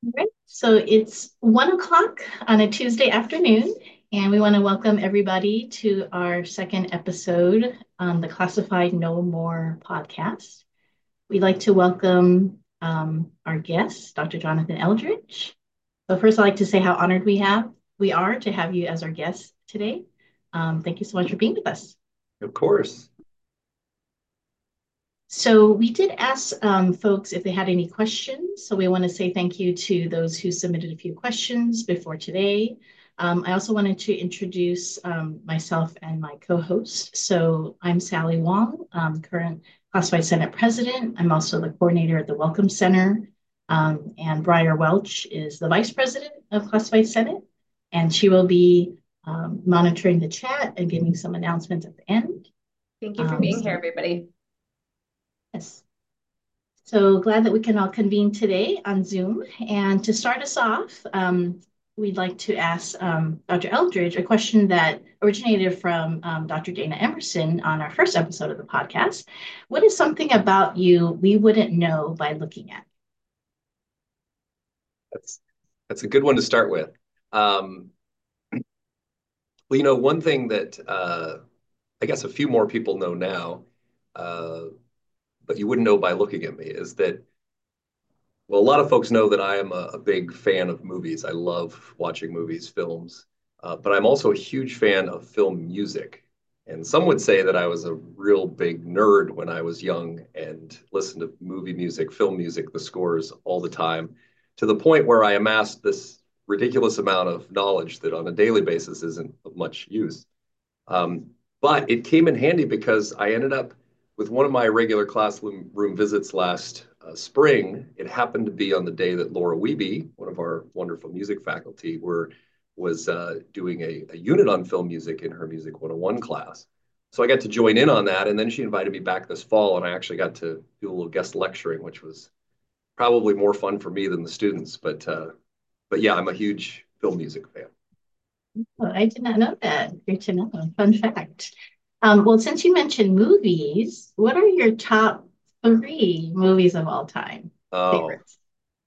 Right. So it's 1 o'clock on a Tuesday afternoon, and we want to welcome everybody to our second episode on the Classified No More podcast. We'd like to welcome our guest, Dr. Jonathan Eldridge. So first, I'd like to say how honored we are to have you as our guest today. Thank you so much for being with us. Of course. So we did ask folks if they had any questions. So we want to say thank you to those who submitted a few questions before today. I also wanted to introduce myself and my co-host. So I'm Sally Wong, current Classified Senate President. I'm also the coordinator at the Welcome Center. And Briar Welch is the Vice President of Classified Senate. And she will be monitoring the chat and giving some announcements at the end. Thank you for being here, So everybody. yes. So glad that we can all convene today on Zoom. And to start us off, we'd like to ask Dr. Eldridge a question that originated from Dr. Dana Emerson on our first episode of the podcast. What is something about you we wouldn't know by looking at? That's that's a good one to start with. Um, one thing that I guess a few more people know now, uh, but you wouldn't know by looking at me, is that, well, a lot of folks know that I am a big fan of movies. I love watching movies, films, but I'm also a huge fan of film music. And some would say that I was a real big nerd when I was young and listened to movie music, film music, the scores all the time, to the point where I amassed this ridiculous amount of knowledge that on a daily basis isn't of much use. Um, but it came in handy because I ended up with one of my regular classroom visits last spring. It happened to be on the day that Laura Wiebe, one of our wonderful music faculty, was doing a unit on film music in her Music 101 class. So I got to join in on that. And then she invited me back this fall, and I actually got to do a little guest lecturing, which was probably more fun for me than the students. But yeah, I'm a huge film music fan. Oh, I did not know that. Great to know. Fun fact. Well, since you mentioned movies, what are your top three movies of all time Oh, favorites?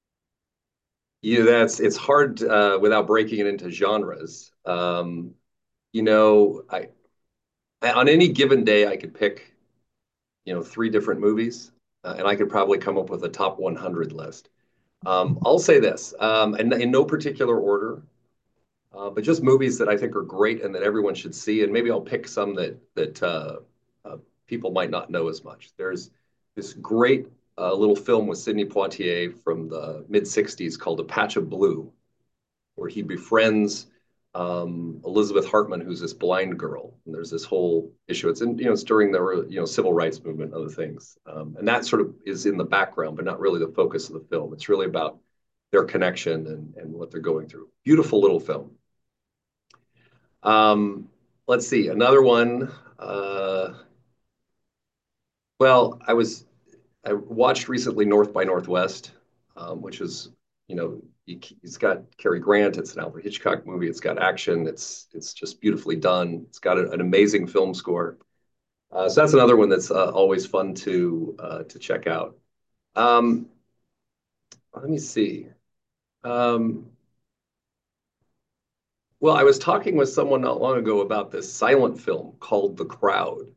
it's hard without breaking it into genres. You know, on any given day I could pick, three different movies, and I could probably come up with a top 100 list. I'll say this, and in no particular order, but just movies that I think are great and that everyone should see, and maybe I'll pick some that people might not know as much. There's this great little film with Sidney Poitier from the mid '60s called A Patch of Blue, where he befriends Elizabeth Hartman, who's this blind girl, and there's this whole issue. It's during the civil rights movement, other things, and that sort of is in the background, but not really the focus of the film. It's really about their connection and what they're going through. Beautiful little film. Um, let's see another one. Well, I watched recently North by Northwest, which is, it's got Cary Grant. It's an Alfred Hitchcock movie. It's got action. It's just beautifully done. It's got an amazing film score. So that's another one that's always fun to check out. Um, Let me see. Um, well, I was talking with someone not long ago about this silent film called The Crowd,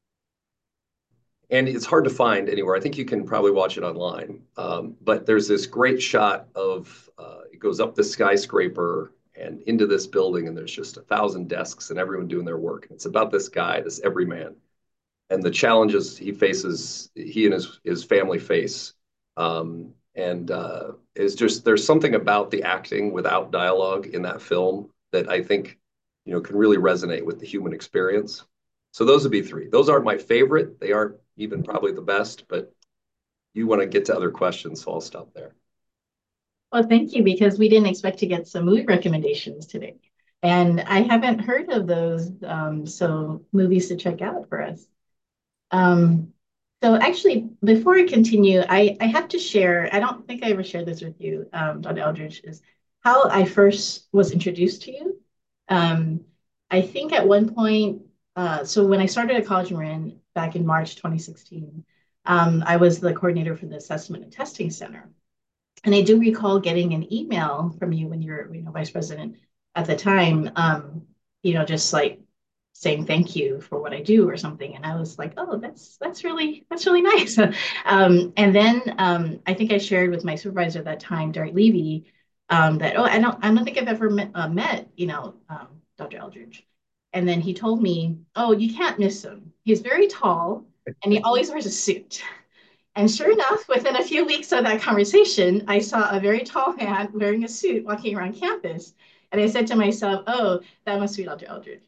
and it's hard to find anywhere. I think you can probably watch it online. But there's this great shot of it goes up the skyscraper and into this building, and there's just 1,000 desks and everyone doing their work. And it's about this guy, this everyman, and the challenges he faces, he and his family face. And is just there's something about the acting without dialogue in that film that I think can really resonate with the human experience. So those would be three. Those aren't my favorite. They aren't even probably the best, but you want to get to other questions, so I'll stop there. Well, thank you, because we didn't expect to get some movie recommendations today. And I haven't heard of those, so movies to check out for us. Um, so actually, before I continue, I have to share, I don't think I ever shared this with you, Dr. Eldridge, is how I first was introduced to you. Um, I think at one point, so when I started at College Marin back in March 2016, I was the coordinator for the Assessment and Testing Center. And I do recall getting an email from you when you were, vice president at the time, just like saying thank you for what I do or something. And I was like, oh, that's really nice. And then I think I shared with my supervisor at that time, Derek Levy, that I don't think I've ever met Dr. Eldridge. And then he told me, oh, you can't miss him. He's very tall and he always wears a suit. And sure enough, within a few weeks of that conversation, I saw a very tall man wearing a suit walking around campus. And I said to myself, oh, that must be Dr. Eldridge.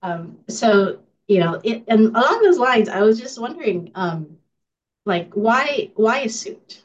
And along those lines, I was just wondering, like, why a suit?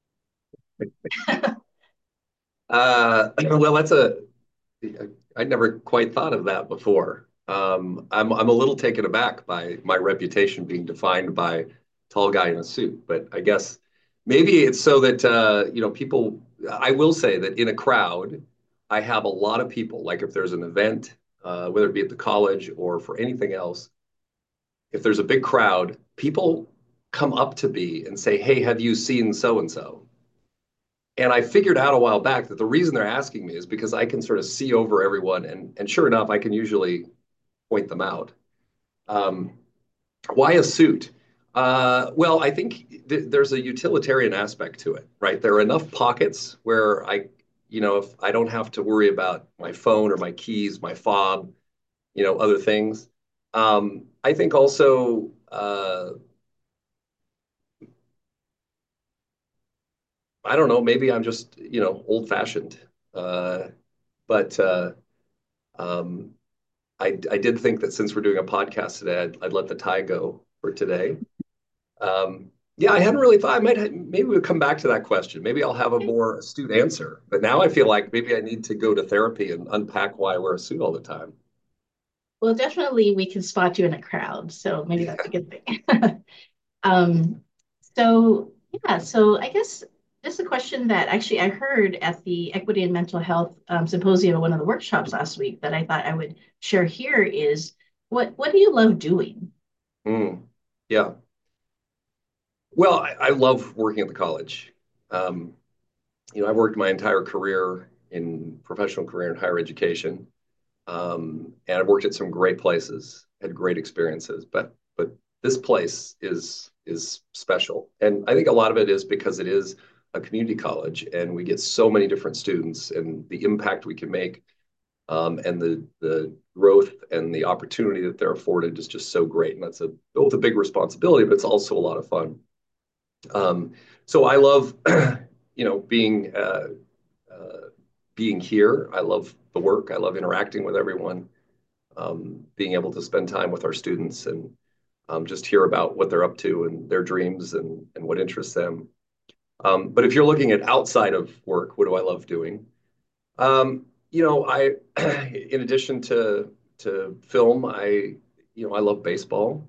Well, I never quite thought of that before. I'm a little taken aback by my reputation being defined by tall guy in a suit, but I guess maybe it's so that people. I will say that in a crowd, I have a lot of people. Like if there's an event, whether it be at the college or for anything else, if there's a big crowd, people come up to me and say, "Hey, have you seen so and so?" And I figured out a while back that the reason they're asking me is because I can sort of see over everyone, and sure enough, I can usually point them out. Um, why a suit? Well, I think there's a utilitarian aspect to it, right? There are enough pockets where if I don't have to worry about my phone or my keys, my fob, other things. I think also, I don't know, maybe I'm just, old fashioned. Uh, but um, I did think that since we're doing a podcast today, I'd let the tie go for today. Yeah, I hadn't really thought. Maybe we'll come back to that question. Maybe I'll have a more astute answer. But now I feel like maybe I need to go to therapy and unpack why I wear a suit all the time. Well, definitely we can spot you in a crowd, so maybe that's a good thing. Um, so yeah, so I guess this is a question that actually I heard at the Equity and Mental Health Symposium at one of the workshops last week that I thought I would share here is what do you love doing? Mm, yeah. Well, I love working at the college. Um, I worked my entire career in professional career in higher education. And I've worked at some great places, had great experiences, but this place is special, and I think a lot of it is because it is a community college, and we get so many different students, and the impact we can make, and the growth and the opportunity that they're afforded is just so great, and that's both a big responsibility, but it's also a lot of fun. Um, so I love, being being here. I love the work. I love interacting with everyone, being able to spend time with our students and just hear about what they're up to and their dreams and what interests them. But if you're looking at outside of work, what do I love doing? I, in addition to film, I love baseball.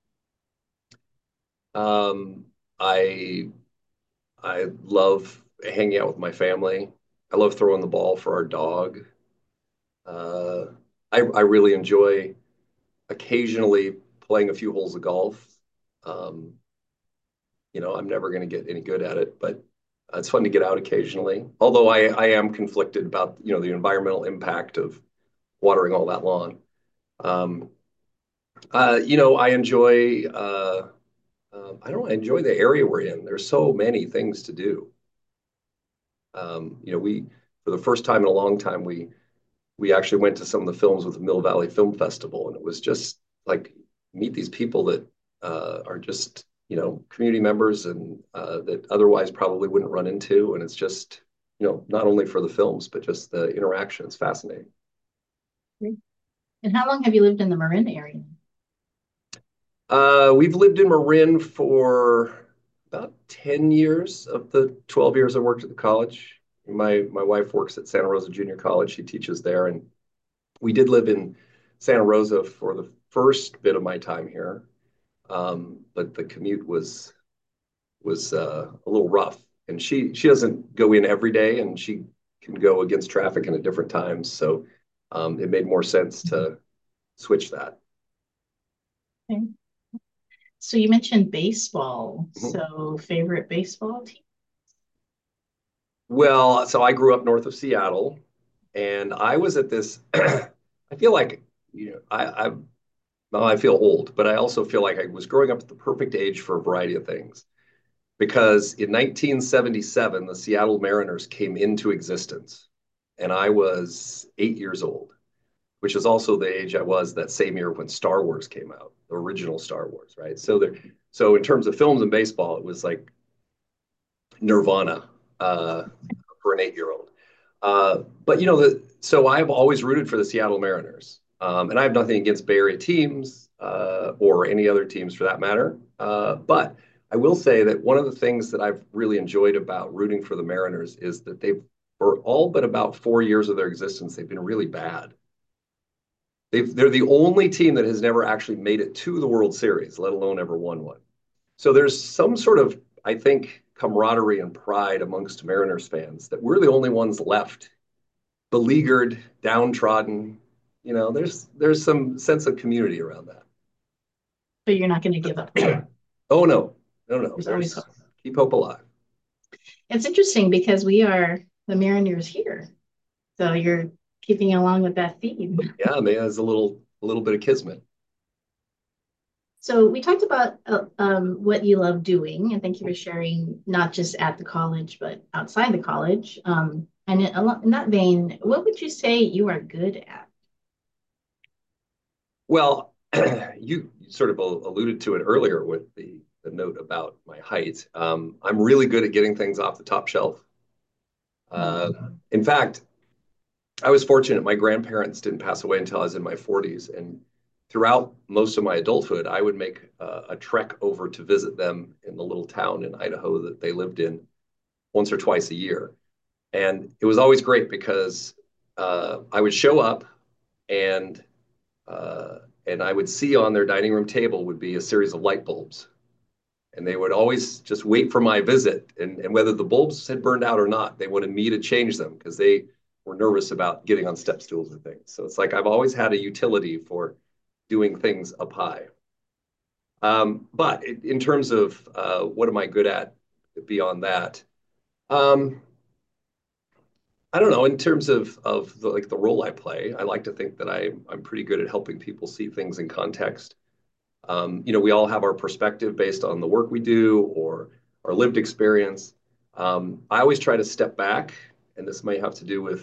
Um, I I love hanging out with my family. I love throwing the ball for our dog. Uh, I really enjoy occasionally playing a few holes of golf. Um, I'm never going to get any good at it, but it's fun to get out occasionally. Although I am conflicted about, the environmental impact of watering all that lawn. Um, I enjoy, I don't know, I enjoy the area we're in. There's so many things to do. For the first time in a long time, we actually went to some of the films with the Mill Valley Film Festival, and it was just like meet these people that are just community members and that otherwise probably wouldn't run into, and it's just not only for the films but just the interaction. It's fascinating. And how long have you lived in the Marin area? We've lived in Marin for about 10 years of the 12 years I worked at the college. My wife works at Santa Rosa Junior College. She teaches there, and we did live in Santa Rosa for the first bit of my time here, but the commute was a little rough. And she doesn't go in every day, and she can go against traffic in at different times. So it made more sense to switch that. Okay. So you mentioned baseball. Mhm. So favorite baseball team? Well, so I grew up north of Seattle, and I was at this. I feel like, well, I feel old, but I also feel like I was growing up at the perfect age for a variety of things. Because in 1977, the Seattle Mariners came into existence, and I was 8 years old, which is also the age I was that same year when Star Wars came out, the original Star Wars, right? So in terms of films and baseball, it was like Nirvana uh, for an 8-year-old. But so I've always rooted for the Seattle Mariners, and I have nothing against Bay Area teams or any other teams for that matter. But I will say that one of the things that I've really enjoyed about rooting for the Mariners is that for all but about 4 years of their existence, they've been really bad. They're the only team that has never actually made it to the World Series, let alone ever won one. So there's some sort of, I think, camaraderie and pride amongst Mariners fans that we're the only ones left, beleaguered, downtrodden. There's some sense of community around that. But you're not going to give up hope. Oh no, no, no. There's always There's hope. keep hope alive. It's interesting because we are the Mariners here. So you're keeping along with that theme. Yeah, man, there's a little bit of kismet. So we talked about what you love doing, and thank you for sharing not just at the college, but outside the college. And in that vein, what would you say you are good at? Well, you sort of alluded to it earlier with the note about my height. I'm really good at getting things off the top shelf. Uh, in fact, I was fortunate. My grandparents didn't pass away until I was in my 40s. And throughout most of my adulthood, I would make a trek over to visit them in the little town in Idaho that they lived in once or twice a year. And it was always great because I would show up and and I would see on their dining room table would be a series of light bulbs. And they would always just wait for my visit. And whether the bulbs had burned out or not, they wanted me to change them because they were nervous about getting on step stools and things. So it's like I've always had a utility for doing things up high. But in terms of what am I good at beyond that? Um, I don't know. In terms of the role I play, I like to think that I'm pretty good at helping people see things in context. We all have our perspective based on the work we do or our lived experience. I always try to step back, and this may have to do with,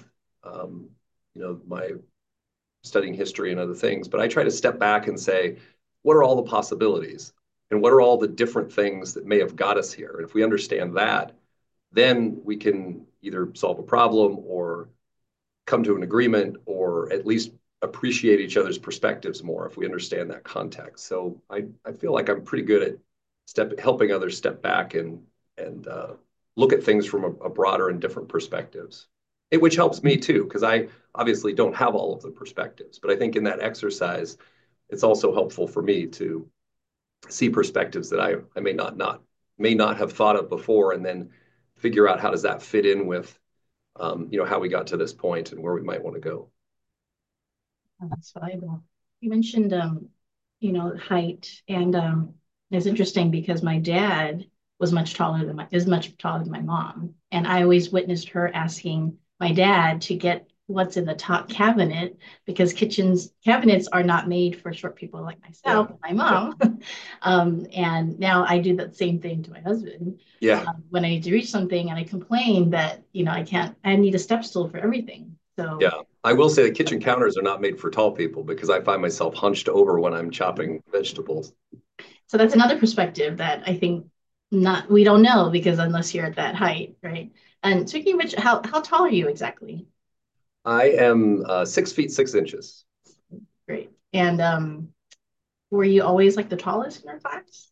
my studying history and other things, but I try to step back and say, what are all the possibilities? And what are all the different things that may have got us here? And if we understand that, then we can either solve a problem or come to an agreement or at least appreciate each other's perspectives more if we understand that context. So I feel like I'm pretty good at helping others step back and look at things from a broader and different perspectives. Which helps me too, because I obviously don't have all of the perspectives. But I think in that exercise, it's also helpful for me to see perspectives that I may not have thought of before, and then figure out how does that fit in with how we got to this point and where we might want to go. Oh, that's valuable. You mentioned, height, and it's interesting because my dad is much taller than my mom, and I always witnessed her asking my dad to get what's in the top cabinet because kitchens cabinets are not made for short people like Yeah. myself, my mom. And now I do that same thing to my husband. Yeah. When I need to reach something and I complain that, I can't, I need a step stool for everything. Yeah. So I will say the kitchen counters are not made for tall people because I find myself hunched over when I'm chopping vegetables. So that's another perspective that I think not we don't know because unless you're at that height, right? And speaking of which, how tall are you exactly? I am 6 feet 6 inches. Great. And were you always like the tallest in your class?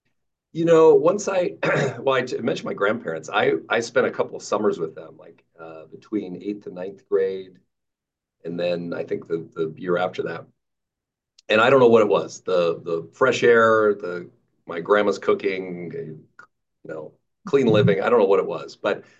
Once well, I mentioned my grandparents. I spent a couple of summers with them, like between eighth and ninth grade, and then I think the year after that. And I don't know what it was, the fresh air, the my grandma's cooking, clean living. I don't know what it was,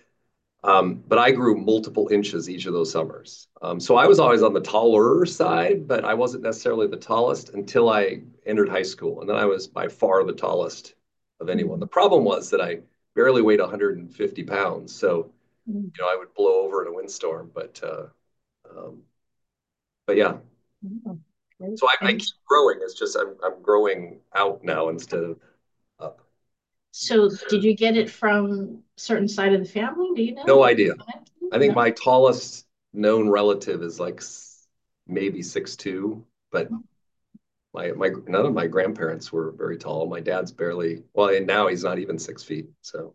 but I grew multiple inches each of those summers. So I was always on the taller side, but I wasn't necessarily the tallest until I entered high school. And then I was by far the tallest of anyone. The problem was that I barely weighed 150 pounds. So Mm. I would blow over in a windstorm. Um, but yeah, Oh, great. so I keep growing. It's just I'm growing out now instead of up. So did you get it from a certain side of the family? Do you know? No Like, idea. I think no? my tallest known relative is like maybe 6'2", but my none of my grandparents were very tall. My dad's barely, well, and now he's not even 6 feet. So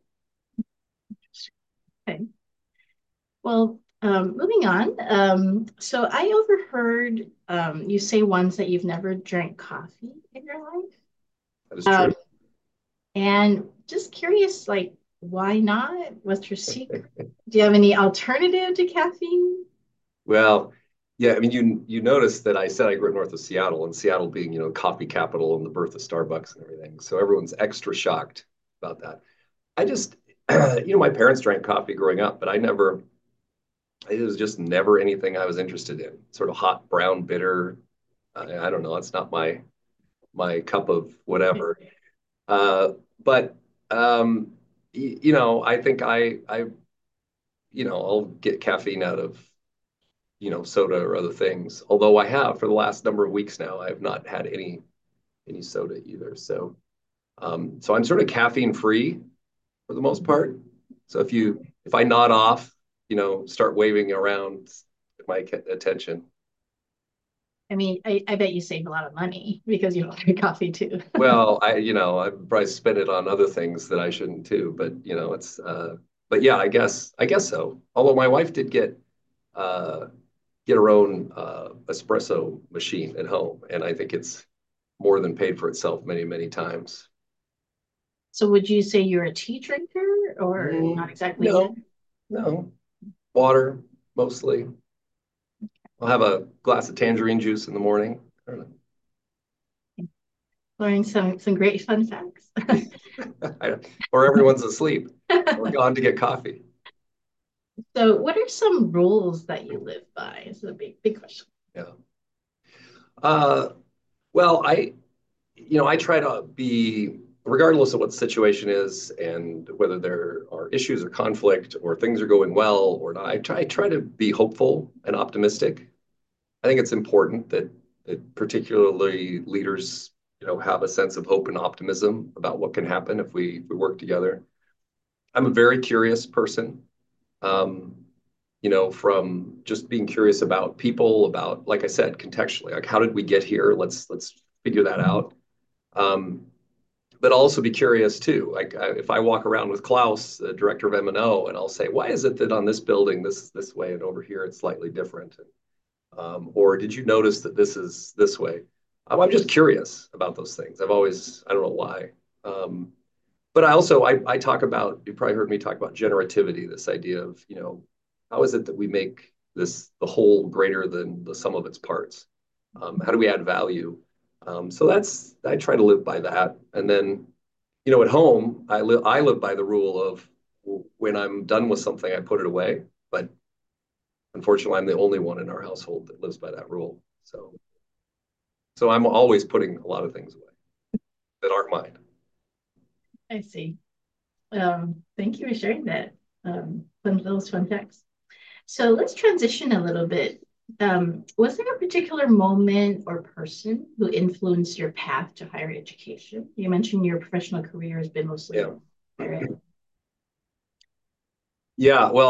Okay. Well, moving on. So I overheard you say once that you've never drank coffee in your life. that is true. Um, and just curious, like, why not? What's your secret? Do you have any alternative to caffeine? Well, yeah, I mean, you noticed that I said I grew up north of Seattle, and Seattle being, coffee capital and the birth of Starbucks and everything. So everyone's extra shocked about that. I just, my parents drank coffee growing up, but it was just never anything I was interested in. Sort of hot, brown, bitter. I don't know. It's not my cup of whatever. Uh, but I think I'll get caffeine out of soda or other things. Although I have for the last number of weeks now, I have not had any soda either. So I'm sort of caffeine free for the most part. So if I nod off, start waving around my attention. I mean, I bet you save a lot of money because you don't drink coffee too. Well, I probably spend it on other things that I shouldn't too, but but yeah, I guess so. Although my wife did uh, get her own espresso machine at home, and I think it's more than paid for itself many, many times. So would you say you're a tea drinker or not exactly yet? No, no, water mostly. I'll have a glass of tangerine juice in the morning. I don't Learning some great fun facts. know. Or everyone's asleep or gone to get coffee. So what are some rules that you live by? It's a big question. Yeah. Uh, well, I try to be, regardless of what the situation is and whether there are issues or conflict or things are going well or not, I try to be hopeful and optimistic. I think it's important that particularly leaders, have a sense of hope and optimism about what can happen if we work together. I'm a very curious person. Um, from just being curious about people, about, like I said, contextually, like how did we get here? Let's figure that out. Um, but I'll also be curious too. Like if I walk around with Klaus, the director of M&O, and I'll say, why is it that on this building this way and over here it's slightly different? Or did you notice that this is this way? I'm just curious about those things. I don't know why. Um, but I talk about, you probably heard me talk about generativity, this idea of, how is it that we make the whole greater than the sum of its parts? How do we add value? So I try to live by that. And then, at home, I live by the rule of when I'm done with something, I put it away. But unfortunately, I'm the only one in our household that lives by that rule. So I'm always putting a lot of things away that aren't mine. I see. Thank you for sharing that. Those fun facts. So let's transition a little bit. Was there a particular moment or person who influenced your path to higher education? You mentioned your professional career has been mostly Yeah. in higher ed. Yeah, well,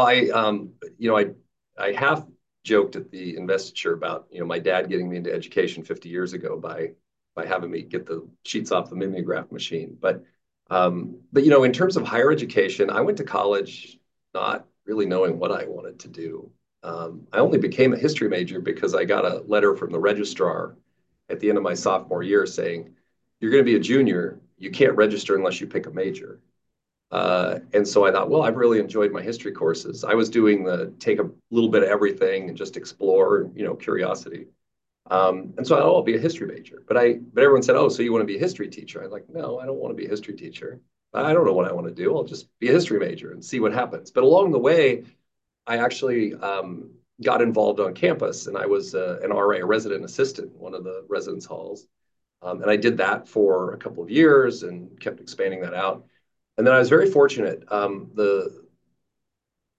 I half joked at the investiture about, my dad getting me into education 50 years ago by having me get the sheets off the mimeograph machine. But in terms of higher education, I went to college not really knowing what I wanted to do. I only became a history major because I got a letter from the registrar at the end of my sophomore year saying, you're going to be a junior, you can't register unless you pick a major. And so I thought, well, I've really enjoyed my history courses. I was doing the take a little bit of everything and just explore, curiosity. And so I thought, oh, I'll be a history major. But everyone said, oh, so you want to be a history teacher? I was like, no, I don't want to be a history teacher. I don't know what I want to do. I'll just be a history major and see what happens. But along the way, I actually got involved on campus, and I was an RA, a resident assistant, in one of the residence halls. And I did that for a couple of years and kept expanding that out. And then I was very fortunate.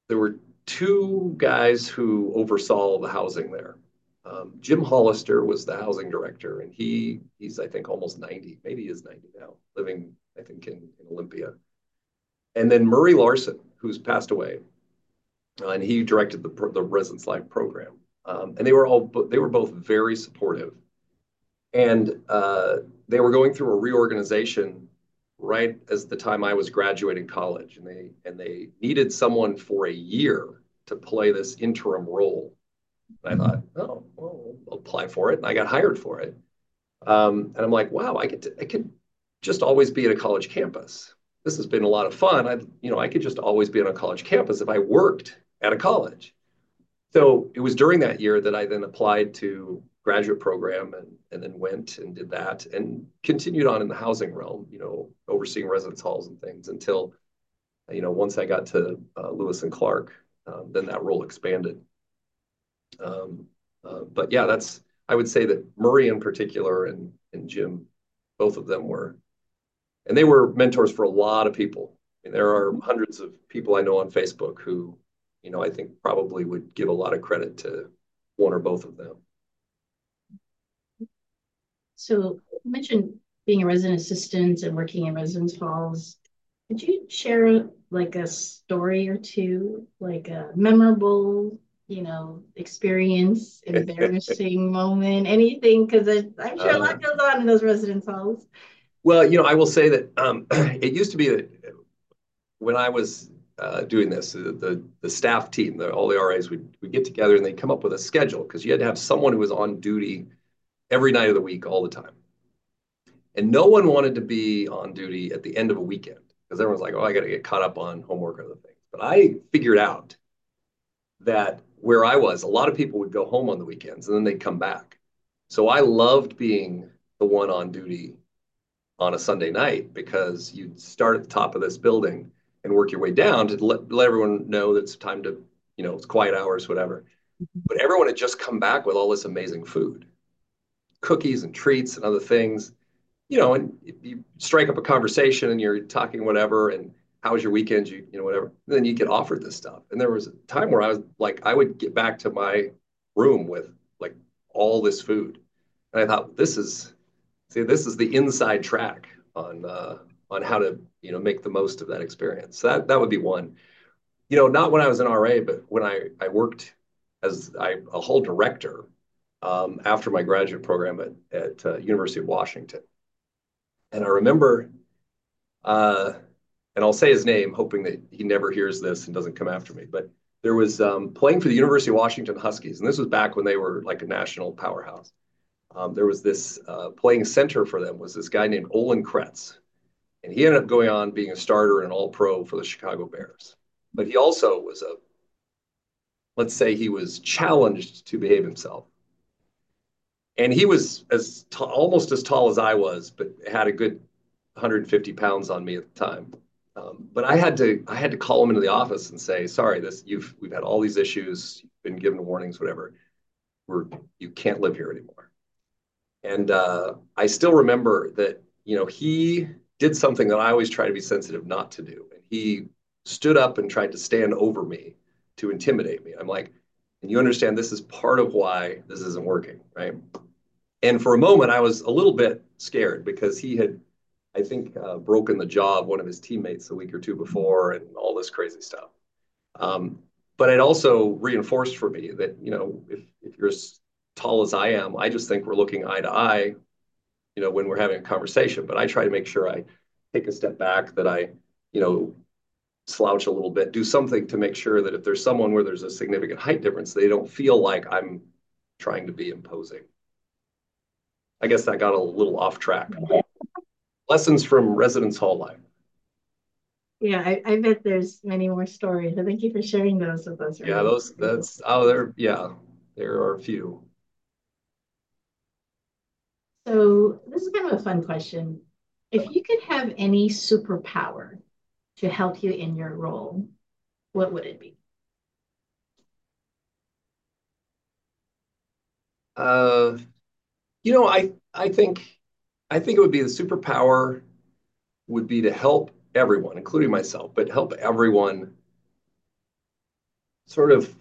there were two guys who oversaw the housing there. Jim Hollister was the housing director, and he's I think almost 90, maybe he is 90 now, living I think in Olympia. And then Murray Larson, who's passed away, and he directed the Residence Life program. And they were both very supportive, and they were going through a reorganization right as the time I was graduating college, and they needed someone for a year to play this interim role. And I thought, oh, well, I'll apply for it, and I got hired for it. And I'm like, wow, I could just always be at a college campus. This has been a lot of fun. I could just always be on a college campus if I worked at a college. So it was during that year that I then applied to graduate program and then went and did that and continued on in the housing realm, overseeing residence halls and things until, once I got to Lewis and Clark, then that role expanded. But yeah, I would say that Murray in particular and Jim, both of them and they were mentors for a lot of people. I mean, there are hundreds of people I know on Facebook who, I think probably would give a lot of credit to one or both of them. So you mentioned being a resident assistant and working in residence halls. Could you share like a story or two, like a memorable, experience, embarrassing moment, anything? Because I'm sure a lot goes on in those residence halls. Well, I will say that it used to be that when I was doing this, the staff team, all the RAs would get together and they'd come up with a schedule because you had to have someone who was on duty every night of the week, all the time. And no one wanted to be on duty at the end of a weekend because everyone's like, oh, I got to get caught up on homework or other things. But I figured out that where I was, a lot of people would go home on the weekends and then they'd come back. So I loved being the one on duty on a Sunday night because you'd start at the top of this building and work your way down to let everyone know that it's time to, it's quiet hours, whatever. But everyone had just come back with all this amazing food, cookies and treats and other things, and you strike up a conversation and you're talking whatever, and how was your weekend, whatever. And then you get offered this stuff. And there was a time where I was like, I would get back to my room with like all this food. And I thought, this is the inside track on how to, make the most of that experience. So that would be one. Not when I was an RA, but when I worked as a whole director after my graduate program at University of Washington. And I remember, and I'll say his name, hoping that he never hears this and doesn't come after me, but there was playing for the University of Washington Huskies. And this was back when they were like a national powerhouse. There was this playing center for them was this guy named Olin Kretz. And he ended up going on being a starter and an all-pro for the Chicago Bears. But he also was let's say he was challenged to behave himself. And he was almost as tall as I was, but had a good 150 pounds on me at the time. But I had to call him into the office and say, sorry, we've had all these issues, you've been given warnings, whatever. You can't live here anymore. And I still remember that, he did something that I always try to be sensitive not to do. And he stood up and tried to stand over me to intimidate me. I'm like, and you understand this is part of why this isn't working, right? And for a moment, I was a little bit scared because he had, I think, broken the jaw of one of his teammates a week or two before and all this crazy stuff. But it also reinforced for me that, if you're as tall as I am, I just think we're looking eye to eye, when we're having a conversation. But I try to make sure I take a step back, that I, slouch a little bit, do something to make sure that if there's someone where there's a significant height difference, they don't feel like I'm trying to be imposing. I guess that got a little off track. Lessons from residence hall life. Yeah, I bet there's many more stories. So thank you for sharing those with us. Yeah, there are a few. So this is kind of a fun question. If you could have any superpower to help you in your role, what would it be? Uh, you know, I think it would be the superpower would be to help everyone, including myself, but help everyone sort of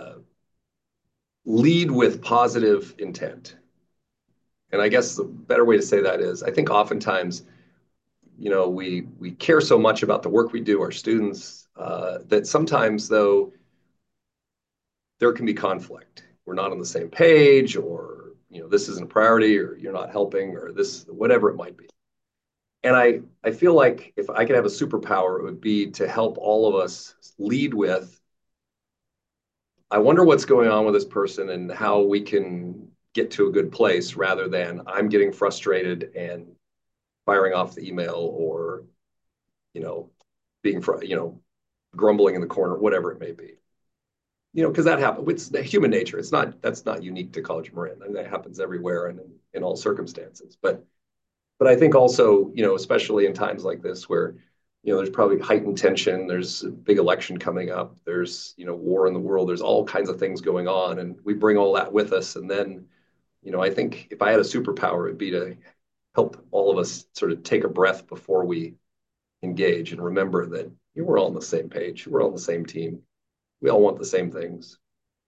lead with positive intent. And I guess the better way to say that is, I think oftentimes, we care so much about the work we do, our students, that sometimes though there can be conflict. We're not on the same page, or this isn't a priority, or you're not helping, or this, whatever it might be. And I feel like if I could have a superpower, it would be to help all of us lead with, I wonder what's going on with this person and how we can get to a good place, rather than I'm getting frustrated and firing off the email, or, you know, being, grumbling in the corner, whatever it may be. Because that happens. It's human nature. That's not unique to College of Marin. I mean, that happens everywhere and in all circumstances. But I think also, especially in times like this where, there's probably heightened tension, there's a big election coming up, there's, war in the world, there's all kinds of things going on, and we bring all that with us. And then, I think if I had a superpower, it'd be to help all of us sort of take a breath before we engage and remember that we're all on the same page, we're all on the same team, we all want the same things.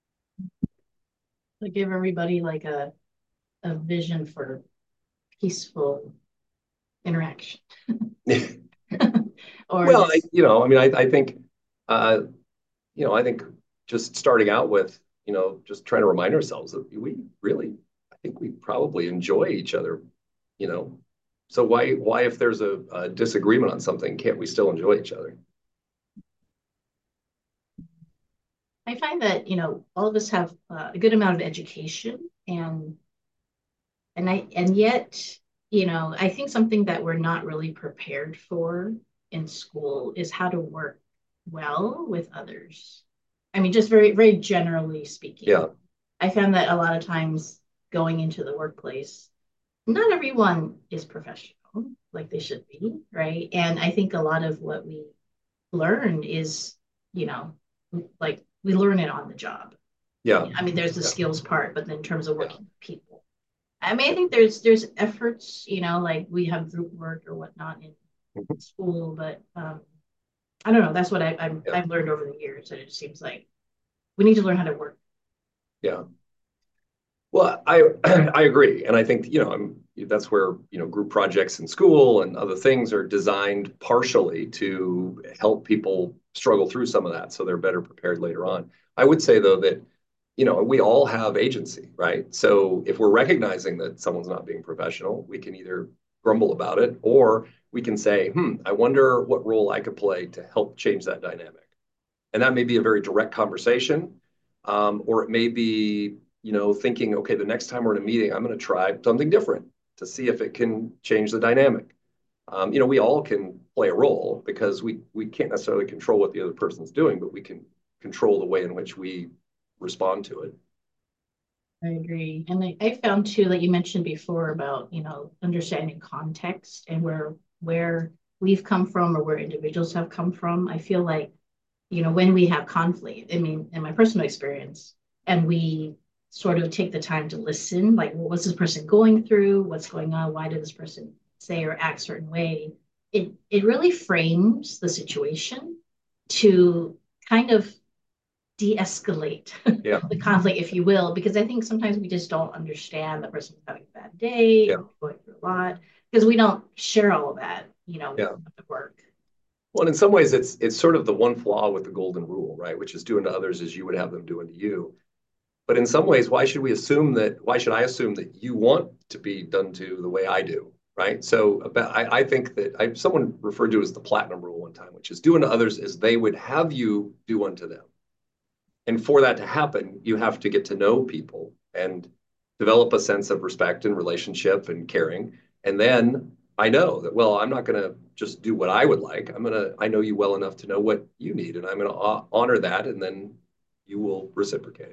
To give everybody like a vision for peaceful interaction. Or Well, this. I mean, uh, I think just starting out with, just trying to remind ourselves that I think we probably enjoy each other, you know. So why if there's a disagreement on something, can't we still enjoy each other? I find that, all of us have a good amount of education, and yet, I think something that we're not really prepared for in school is how to work well with others. I mean, just very, very generally speaking. Yeah, I found that a lot of times going into the workplace, not everyone is professional like they should be, right? And I think a lot of what we learn is, you know, like we learn it on the job. yeah, I mean, there's the yeah, skills part, but then in terms of yeah. working with people, I mean, I think there's efforts, like we have group work or whatnot in Mhm. school, but I don't know. That's what Yeah, I've learned over the years, and it seems like we need to learn how to work. yeah. Well, I agree, and I think that's where group projects in school and other things are designed partially to help people struggle through some of that, so they're better prepared later on. I would say though that we all have agency, right? So if we're recognizing that someone's not being professional, we can either grumble about it, or we can say, I wonder what role I could play to help change that dynamic. And that may be a very direct conversation, or it may be, thinking, okay, the next time we're in a meeting, I'm going to try something different to see if it can change the dynamic. We all can play a role because we can't necessarily control what the other person's doing, but we can control the way in which we respond to it. I agree. And I found too, like you mentioned before about, understanding context and where we've come from or where individuals have come from. I feel like, when we have conflict, I mean, in my personal experience, and we sort of take the time to listen, like, well, what's this person going through? What's going on? Why did this person say or act a certain way? It really frames the situation to kind of de-escalate Yeah, the conflict, if you will, because I think sometimes we just don't understand the person's having a bad day yeah, or going through a lot because we don't share all of that, yeah. at work. Well, and in some ways, it's sort of the one flaw with the golden rule, right? Which is doing to others as you would have them do unto you. But in some ways, why should I assume that you want to be done to the way I do, right? So I think that someone referred to it as the platinum rule one time, which is do unto others as they would have you do unto them. And for that to happen, you have to get to know people and develop a sense of respect and relationship and caring. And then I know that, well, I'm not going to just do what I would like. I know you well enough to know what you need, and I'm going to honor that, and then you will reciprocate.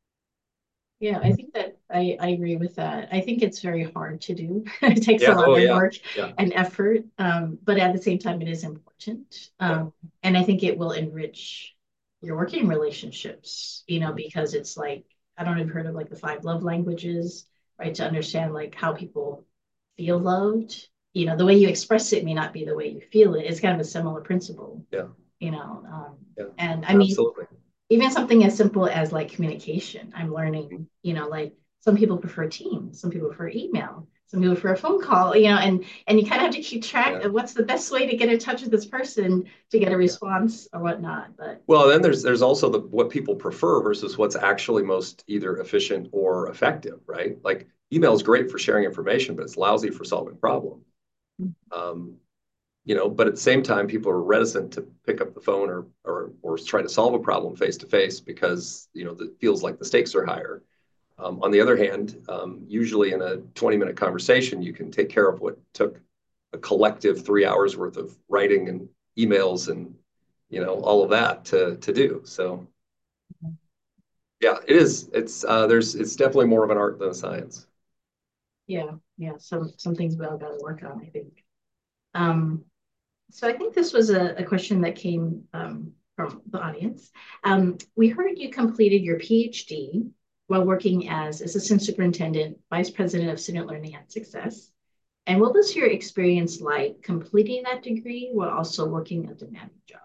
Yeah, I think that I agree with that. I think it's very hard to do. It takes a Yeah. Oh, lot of yeah. work Yeah. and effort, but at the same time, it is important. Yeah. And I think it will enrich your working relationships, Mhm. because it's like, I don't know if you've heard of like the five love languages, right? To understand like how people feel loved. The way you express it may not be the way you feel it. It's kind of a similar principle, Yeah. you know. Yeah. And I mean, Absolutely. even something as simple as like communication. I'm learning, like some people prefer Teams, some people prefer email, some people prefer a phone call, and you kind of have to keep track Yeah. of what's the best way to get in touch with this person to get a Yeah. response or whatnot. But Well, then there's also the what people prefer versus what's actually most either efficient or effective, right? Like email is great for sharing information, but it's lousy for solving problems. Um, but at the same time, people are reticent to pick up the phone or try to solve a problem face to face because it feels like the stakes are higher. On the other hand, usually in a 20-minute conversation, you can take care of what took a collective 3 hours worth of writing and emails and all of that to do. So yeah, it is. It's definitely more of an art than a science. yeah, some things we all got to work on, I think. Um, so I think this was a question that came from the audience. We heard you completed your PhD while working as Assistant Superintendent, Vice President of Student Learning and Success. And what was your experience like completing that degree while also working a demanding job?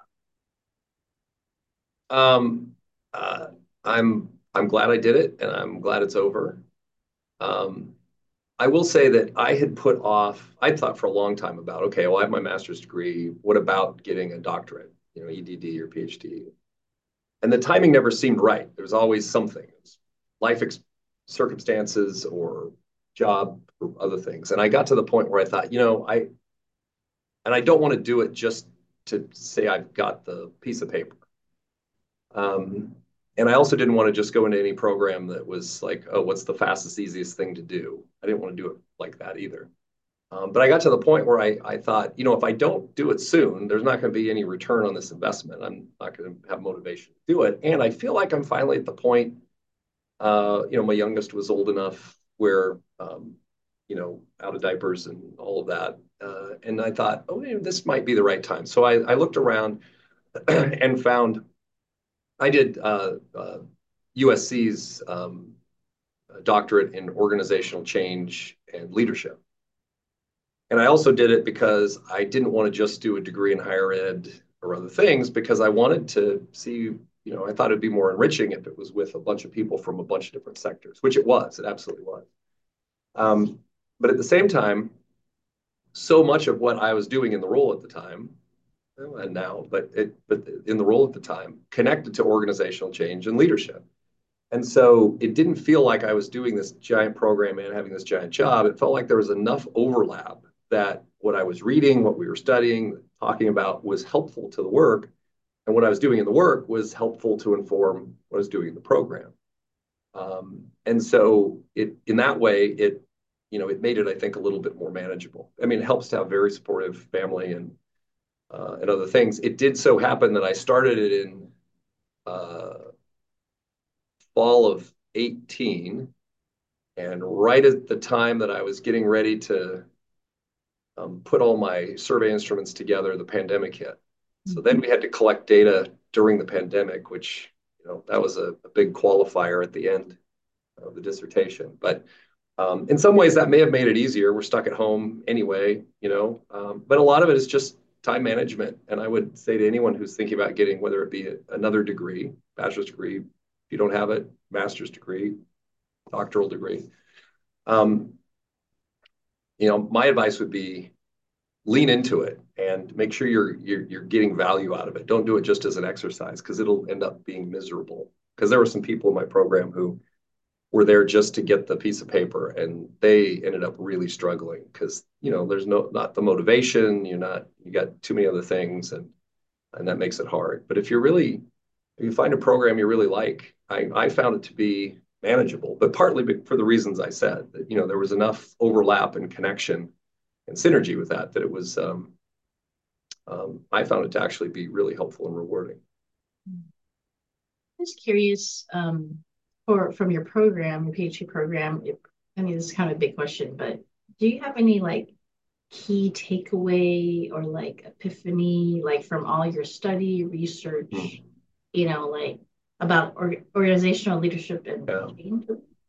Um, uh, I'm glad I did it, and I'm glad it's over. Um, I will say that I had put off. I thought for a long time about, okay, well, I have my master's degree. What about getting a doctorate? EDD or PhD? And the timing never seemed right. There was always something, life circumstances or job or other things. And I got to the point where I thought, I don't want to do it just to say I've got the piece of paper. Um, and I also didn't want to just go into any program that was like, oh, what's the fastest, easiest thing to do? I didn't want to do it like that either. But I got to the point where I thought, if I don't do it soon, there's not going to be any return on this investment. I'm not going to have motivation to do it. And I feel like I'm finally at the point, my youngest was old enough where, out of diapers and all of that. And I thought, oh, this might be the right time. So I looked around and found I did USC's doctorate in organizational change and leadership. And I also did it because I didn't want to just do a degree in higher ed or other things because I wanted to see, I thought it'd be more enriching if it was with a bunch of people from a bunch of different sectors, which it was. It absolutely was. Um, but at the same time, so much of what I was doing in the role at the time, and now, but in the role at the time, connected to organizational change and leadership. And so it didn't feel like I was doing this giant program and having this giant job. It felt like there was enough overlap that what I was reading, what we were studying, talking about was helpful to the work. And what I was doing in the work was helpful to inform what I was doing in the program. And so in that way, it made it, I think, a little bit more manageable. I mean, it helps to have very supportive family and other things. It did so happen that I started it in uh, fall of 18. And right at the time that I was getting ready to put all my survey instruments together, the pandemic hit. So then we had to collect data during the pandemic, which, that was a big qualifier at the end of the dissertation. But in some ways, that may have made it easier. We're stuck at home anyway, but a lot of it is just time management. And I would say to anyone who's thinking about getting, whether it be another degree, bachelor's degree, if you don't have it, master's degree, doctoral degree, um, my advice would be lean into it and make sure you're getting value out of it. Don't do it just as an exercise because it'll end up being miserable. Because there were some people in my program who were there just to get the piece of paper and they ended up really struggling because there's not the motivation. You got too many other things and that makes it hard. But if you find a program you really like, I found it to be manageable, but partly for the reasons I said that there was enough overlap and connection and synergy with that it was I found it to actually be really helpful and rewarding. Just curious, from your program, your PhD program, I mean, this is kind of a big question, but do you have any like key takeaway or like epiphany, like from all your study, research, Mm. like about organizational leadership and Yeah. change?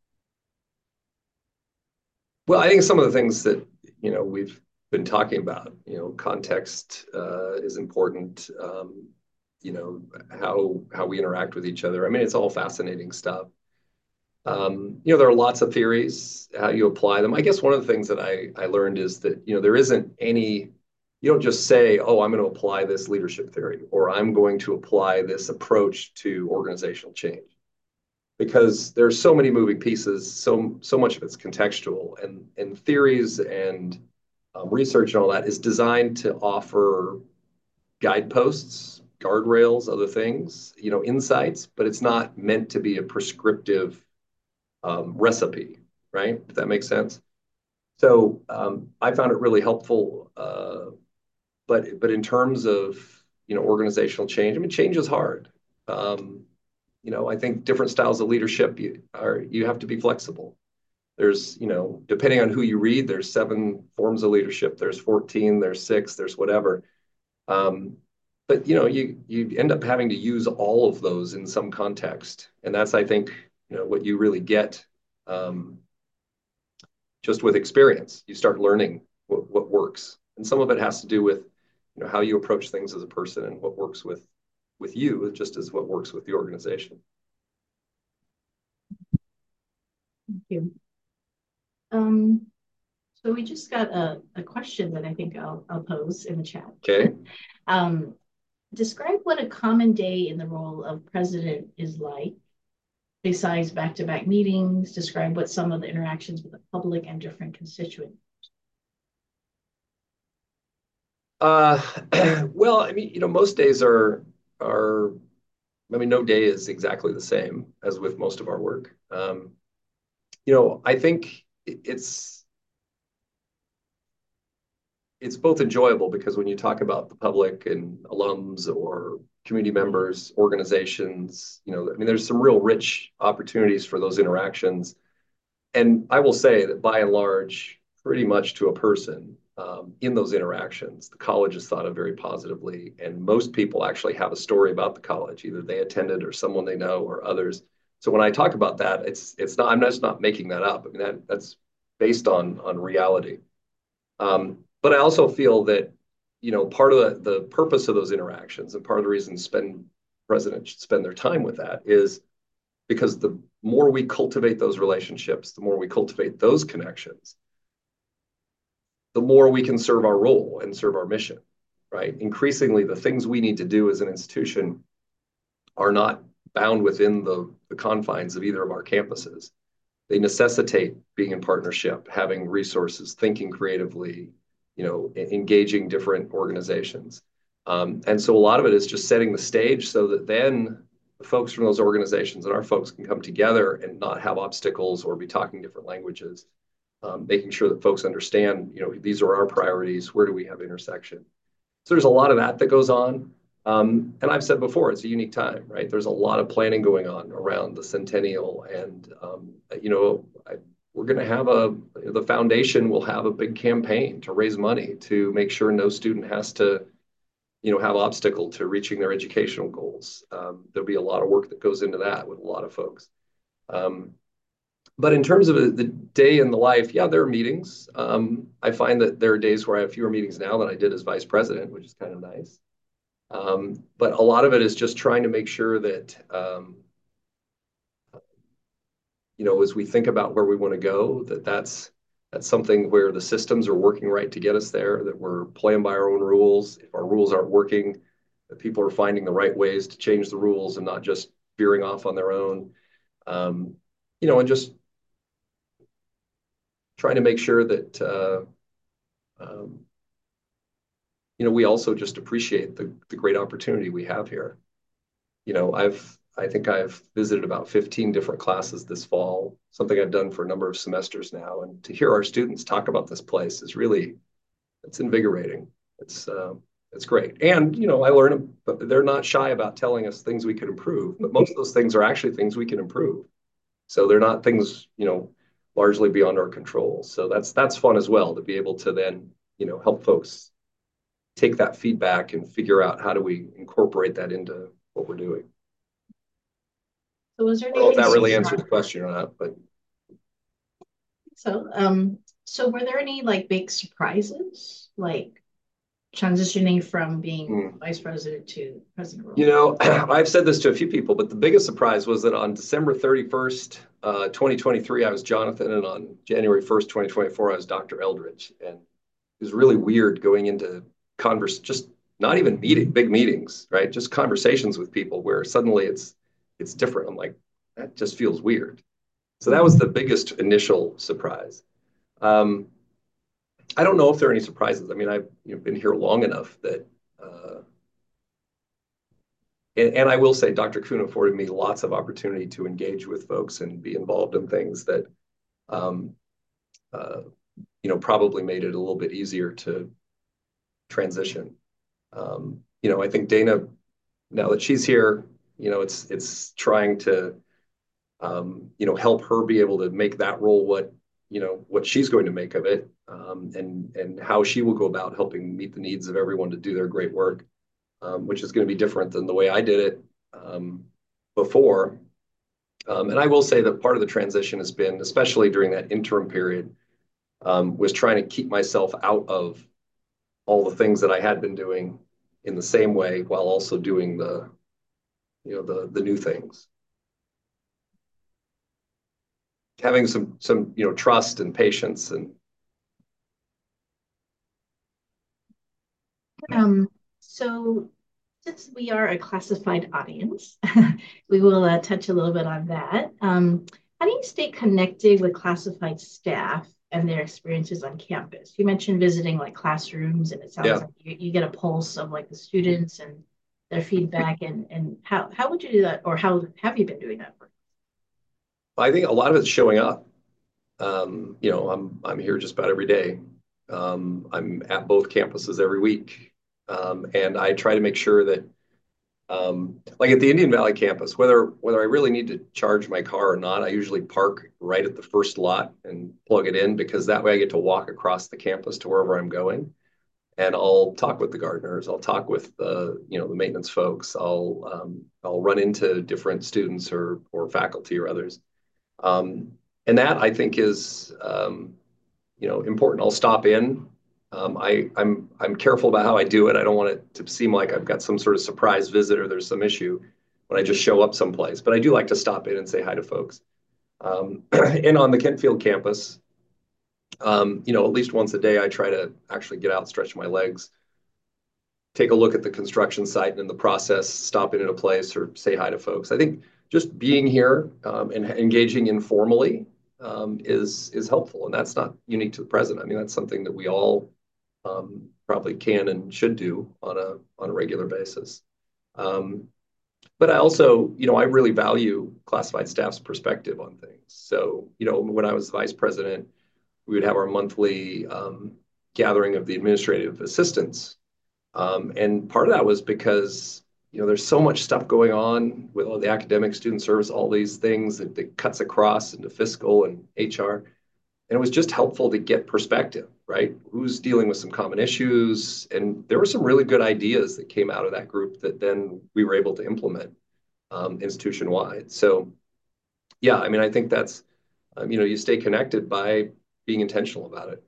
Well, I think some of the things that we've been talking about, context is important. how we interact with each other. I mean, it's all fascinating stuff. There are lots of theories, how you apply them. I guess one of the things that I learned is that, there isn't any, you don't just say, oh, I'm going to apply this leadership theory, or I'm going to apply this approach to organizational change. Because there's so many moving pieces, so much of it's contextual, and theories and research and all that is designed to offer guideposts, guardrails, other things, insights, but it's not meant to be a prescriptive recipe, right? If that makes sense. So I found it really helpful. But in terms of organizational change, I mean, change is hard. I think different styles of leadership you have to be flexible. There's depending on who you read, there's 7 forms of leadership. There's 14. There's 6. There's whatever. But you end up having to use all of those in some context, and that's, I think, what you really get just with experience. You start learning what works, and some of it has to do with how you approach things as a person and what works with you, just as what works with the organization. Thank you. So we just got a question that I think I'll pose in the chat. Okay. Describe what a common day in the role of president is like. Besides back-to-back meetings, describe what some of the interactions with the public and different constituents. Well, I mean, most days are, I mean, no day is exactly the same as with most of our work. I think it's both enjoyable because when you talk about the public and alums or community members, organizations, I mean, there's some real rich opportunities for those interactions. And I will say that by and large, pretty much to a person, in those interactions, the college is thought of very positively. And most people actually have a story about the college, either they attended or someone they know or others. So when I talk about that, it's not, I'm just not making that up. I mean, that's based on reality. But I also feel that, part of the purpose of those interactions and part of the reason presidents should spend their time with that is because the more we cultivate those relationships, the more we cultivate those connections, the more we can serve our role and serve our mission, right? Increasingly, the things we need to do as an institution are not bound within the confines of either of our campuses. They necessitate being in partnership, having resources, thinking creatively, engaging different organizations. And so a lot of it is just setting the stage so that then the folks from those organizations and our folks can come together and not have obstacles or be talking different languages, making sure that folks understand, these are our priorities, where do we have intersection? So there's a lot of that goes on. And I've said before, it's a unique time, right? There's a lot of planning going on around the centennial. And, we're going to have the foundation will have a big campaign to raise money to make sure no student has to, have obstacle to reaching their educational goals. There'll be a lot of work that goes into that with a lot of folks. But in terms of the day in the life, yeah, there are meetings. I find that there are days where I have fewer meetings now than I did as vice president, which is kind of nice. But a lot of it is just trying to make sure that, as we think about where we want to go, that's something where the systems are working right to get us there, that we're playing by our own rules. If our rules aren't working, that people are finding the right ways to change the rules and not just veering off on their own. And just trying to make sure that, we also just appreciate the great opportunity we have here. I think I've visited about 15 different classes this fall, something I've done for a number of semesters now. And to hear our students talk about this place is really, it's invigorating. It's great. And, I learn, but they're not shy about telling us things we could improve, but most of those things are actually things we can improve. So they're not things, largely beyond our control. So that's fun as well, to be able to then, help folks take that feedback and figure out how do we incorporate that into what we're doing. So was there I don't know if that really answers the question or not, but so were there any big surprises? transitioning from being Mm. vice president to president You role? know, I've said this to a few people, but the biggest surprise was that on December 31st, 2023, I was Jonathan, and on January 1st, 2024, I was Dr. Eldridge. And it was really weird going into just not even big meetings, right? Just conversations with people where suddenly it's different. I'm like, that just feels weird. So that was the biggest initial surprise. Um, I don't know if there are any surprises. I mean, I've been here long enough that uh, and I will say Dr. Kuhn afforded me lots of opportunity to engage with folks and be involved in things that, um, uh, probably made it a little bit easier to transition. I think Dana, now that she's here, it's trying to, help her be able to make that role what she's going to make of it, and how she will go about helping meet the needs of everyone to do their great work, which is going to be different than the way I did it before. And I will say that part of the transition has been, especially during that interim period, was trying to keep myself out of all the things that I had been doing in the same way while also doing the new things. Having some trust and patience and Um, so since we are a classified audience, we will touch a little bit on that. How do you stay connected with classified staff and their experiences on campus? You mentioned visiting like classrooms, and it sounds yeah. like you get a pulse of like the students and their feedback. And how would you do that, or how have you been doing that for? I think a lot of it's showing up. I'm here just about every day. I'm at both campuses every week, and I try to make sure that, like at the Indian Valley campus, whether I really need to charge my car or not, I usually park right at the first lot and plug it in, because that way I get to walk across the campus to wherever I'm going, and I'll talk with the gardeners, I'll talk with the maintenance folks, I'll run into different students or faculty or others, um, and that I think is important. I'll stop in. I'm careful about how I do it. I don't want it to seem like I've got some sort of surprise visit or there's some issue when I just show up someplace. But I do like to stop in and say hi to folks. And on the Kentfield campus, at least once a day, I try to actually get out, stretch my legs, take a look at the construction site and in the process, stop in at a place or say hi to folks. I think just being here, and engaging informally, is helpful, and that's not unique to the president. I mean, that's something that we all, probably can and should do on a regular basis. Um, but I also, I really value classified staff's perspective on things. So, when I was vice president, we would have our monthly, gathering of the administrative assistants, and part of that was because, there's so much stuff going on with all the academic student service, all these things that cuts across into fiscal and HR. And it was just helpful to get perspective, right? Who's dealing with some common issues? And there were some really good ideas that came out of that group that then we were able to implement, institution wide. So, yeah, I mean, I think that's, you stay connected by being intentional about it.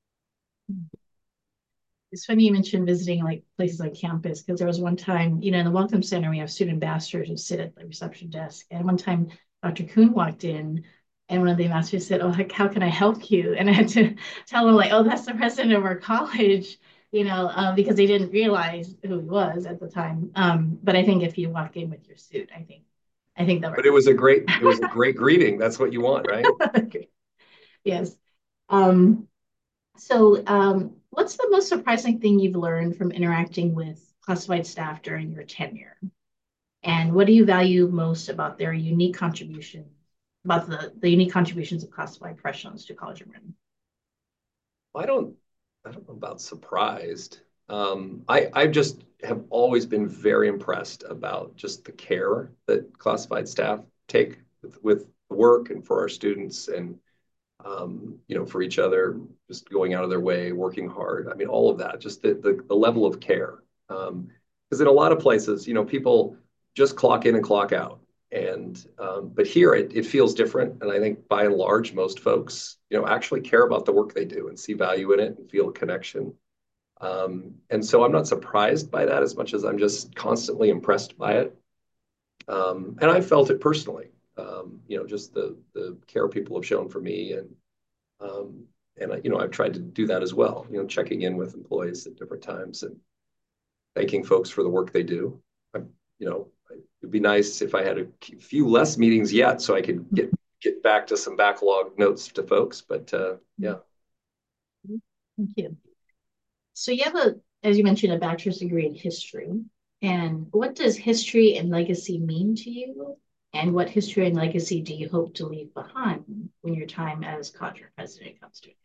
It's funny you mentioned visiting like places on campus, because there was one time, in the Welcome Center, we have student ambassadors who sit at the reception desk. And one time Dr. Kuhn walked in, and one of the ambassadors said, "Oh, like, how can I help you?" And I had to tell him, like, "Oh, that's the president of our college," because they didn't realize who he was at the time. But I think if you walk in with your suit, I think they'll But it was a great recognize. greeting. That's what you want, right? Yes. Um, so, what's the most surprising thing you've learned from interacting with classified staff during your tenure? And what do you value most about their unique contribution, about the unique contributions of classified professionals to college admission? I don't I don't know about surprised. I just have always been very impressed about just the care that classified staff take with the work and for our students, and, for each other, just going out of their way, working hard. I mean, all of that, just the level of care. Because in a lot of places, people just clock in and clock out. And but here it feels different. And I think by and large, most folks, actually care about the work they do and see value in it and feel a connection. And so I'm not surprised by that as much as I'm just constantly impressed by it. And I felt it personally, just the care people have shown for me, um, and I've tried to do that as well. Checking in with employees at different times and thanking folks for the work they do. I, it'd be nice if I had a few less meetings yet, so I could get back to some backlog notes to folks. But yeah. Thank you. So you have as you mentioned, a bachelor's degree in history. And what does history and legacy mean to you? And what history and legacy do you hope to leave behind when your time as cadre president comes to?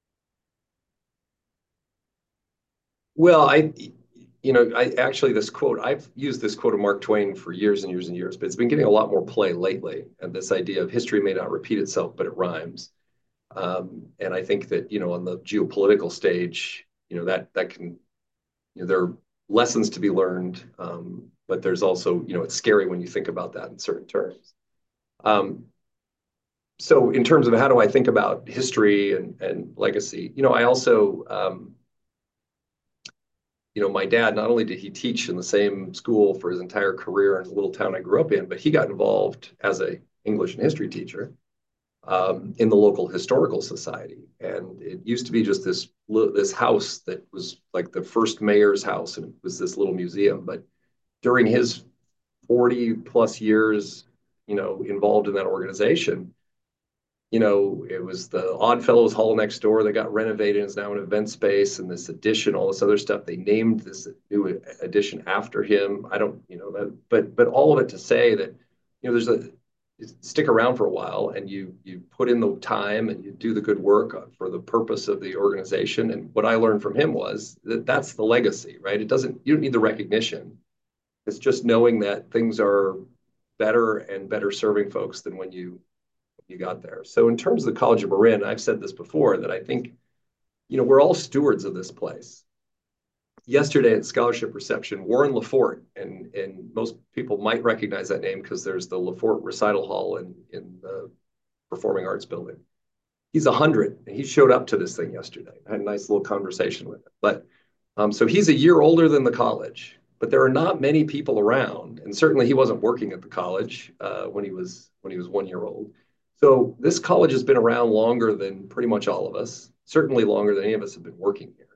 Well, I actually, this quote, I've used this quote of Mark Twain for years and years and years, but it's been getting a lot more play lately. And this idea of history may not repeat itself, but it rhymes. And I think that, on the geopolitical stage, that can, there are lessons to be learned. But there's also, it's scary when you think about that in certain terms. So in terms of how do I think about history and legacy, I also, my dad, not only did he teach in the same school for his entire career in the little town I grew up in, but he got involved as a English and history teacher in the local historical society. And it used to be just this house that was like the first mayor's house, and it was this little museum. But during his 40 plus years, involved in that organization, it was the Oddfellows Hall next door that got renovated and is now an event space, and this addition, all this other stuff. They named this new addition after him. I don't, that, but all of it to say that, there's a stick around for a while and you put in the time and you do the good work for the purpose of the organization. And what I learned from him was that that's the legacy, right? You don't need the recognition. It's just knowing that things are better and better serving folks than when you got there. So in terms of the College of Marin, I've said this before that I think, we're all stewards of this place. Yesterday at scholarship reception, Warren Lefort, and most people might recognize that name because there's the Lefort Recital Hall in the Performing Arts Building. He's 100, and he showed up to this thing yesterday. I had a nice little conversation with him. But so he's a year older than the college, but there are not many people around, and certainly he wasn't working at the college when he was 1 year old. So this college has been around longer than pretty much all of us, certainly longer than any of us have been working here.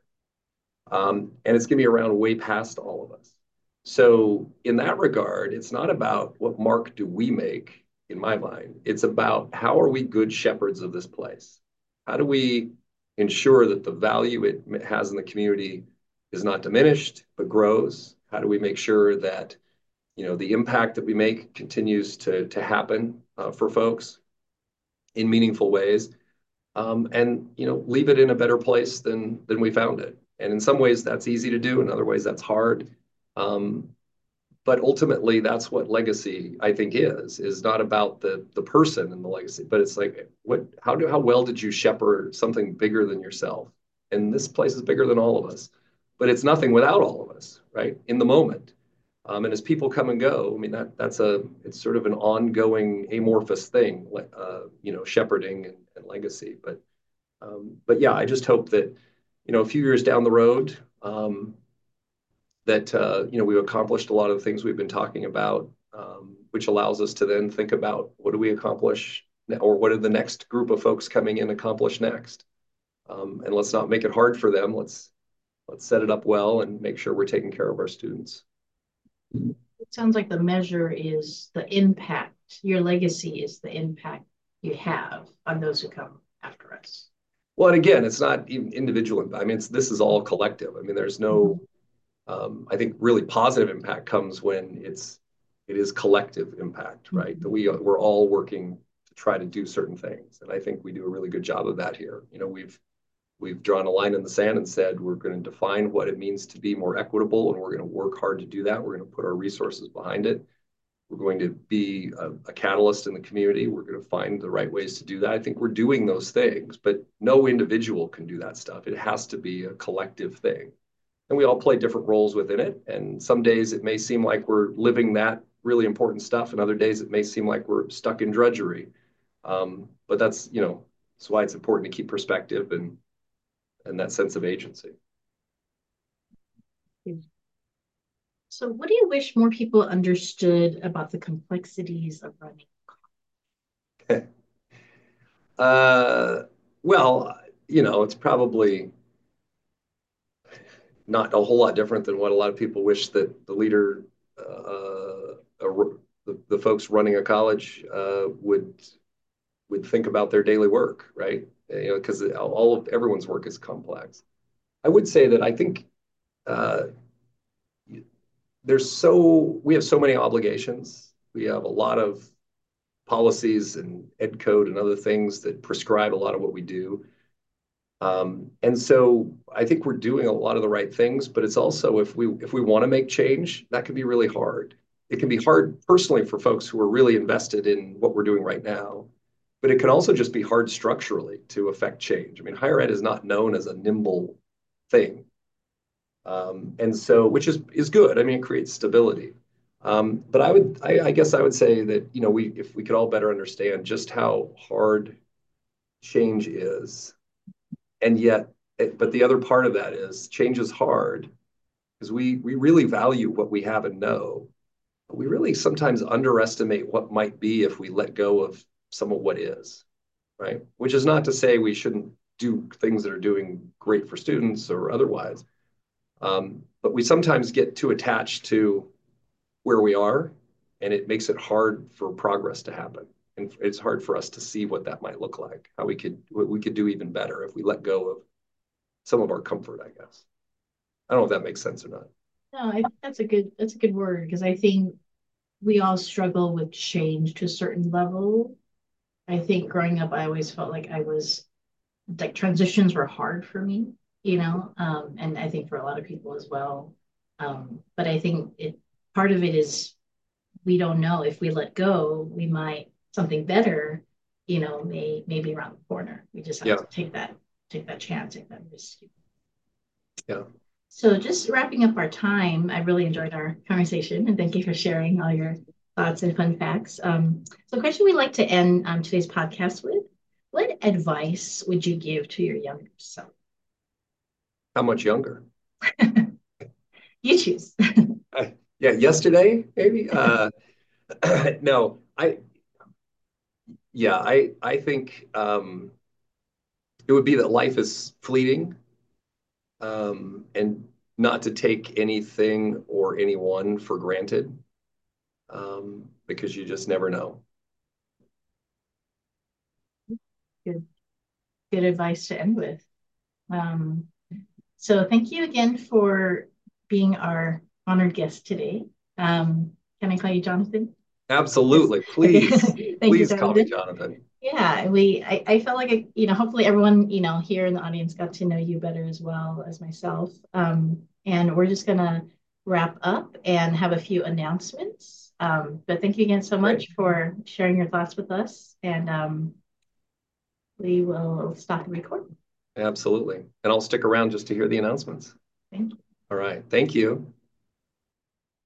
And it's going to be around way past all of us. So in that regard, it's not about what mark do we make, in my mind. It's about how are we good shepherds of this place? How do we ensure that the value it has in the community is not diminished, but grows? How do we make sure that, the impact that we make continues to happen for folks in meaningful ways? And leave it in a better place than we found it. And in some ways that's easy to do, in other ways that's hard. But ultimately, that's what legacy I think is not about the person and the legacy, but it's like how well did you shepherd something bigger than yourself? And this place is bigger than all of us, but it's nothing without all of us, right? In the moment. And as people come and go, I mean it's sort of an ongoing amorphous thing, shepherding and legacy. But yeah, I just hope that a few years down the road, that we've accomplished a lot of the things we've been talking about, which allows us to then think about what do we accomplish, or what did the next group of folks coming in accomplish next, and let's not make it hard for them. Let's set it up well and make sure we're taking care of our students. It sounds like the measure is the impact. Your legacy is the impact you have on those who come after us. Well, and again, it's not even individual. I mean, this is all collective. I mean, there's no, I think really positive impact comes when it is collective impact, right? That we're all working to try to do certain things. And I think we do a really good job of that here. We've drawn a line in the sand and said we're going to define what it means to be more equitable, and we're going to work hard to do that. We're going to put our resources behind it. We're going to be a catalyst in the community. We're going to find the right ways to do that. I think we're doing those things, but no individual can do that stuff. It has to be a collective thing. And we all play different roles within it. And some days it may seem like we're living that really important stuff, and other days it may seem like we're stuck in drudgery. But that's why it's important to keep perspective and that sense of agency. So, what do you wish more people understood about the complexities of running? Uh, well, it's probably not a whole lot different than what a lot of people wish that the leader, the folks running a college, would think about their daily work, right? Because all of everyone's work is complex. I would say that I think uh, we have so many obligations. We have a lot of policies and ed code and other things that prescribe a lot of what we do. And so I think we're doing a lot of the right things, but it's also if we want to make change, that can be really hard. It can be hard personally for folks who are really invested in what we're doing right now, but it can also just be hard structurally to affect change. I mean, higher ed is not known as a nimble thing, and so which is good. I mean, it creates stability. But I guess I would say that if we could all better understand just how hard change is, and yet, but the other part of that is change is hard because we really value what we have and know. But we really sometimes underestimate what might be if we let go of some of what is, right? Which is not to say we shouldn't do things that are doing great for students or otherwise. But we sometimes get too attached to where we are, and it makes it hard for progress to happen. And it's hard for us to see what that might look like, how what we could do even better if we let go of some of our comfort, I guess. I don't know if that makes sense or not. No, that's a good word because I think we all struggle with change to a certain level. I think growing up, I always felt like I was like transitions were hard for me, and I think for a lot of people as well. But I think it part of it is we don't know if we let go, we might something better, may be around the corner. We just have Yeah, to take that chance, take that risk. yeah, So just wrapping up our time, I really enjoyed our conversation and thank you for sharing all your thoughts and fun facts. So, the question we'd like to end today's podcast with, what advice would you give to your younger self? how much younger? You choose. Yeah, yesterday maybe. No, I think it would be that life is fleeting, and not to take anything or anyone for granted, because you just never know. Good, good advice to end with. Um, so thank you again for being our honored guest today. Can I call you Jonathan? Yes. Absolutely. Okay. Please, Thank you, please call me Jonathan. Jonathan. Yeah, I felt like hopefully everyone, here in the audience got to know you better as well as myself. And we're just gonna wrap up and have a few announcements. But thank you again so Great. much for sharing your thoughts with us. And we will stop the recording. Absolutely. And I'll stick around just to hear the announcements. Thank you. All right. Thank you.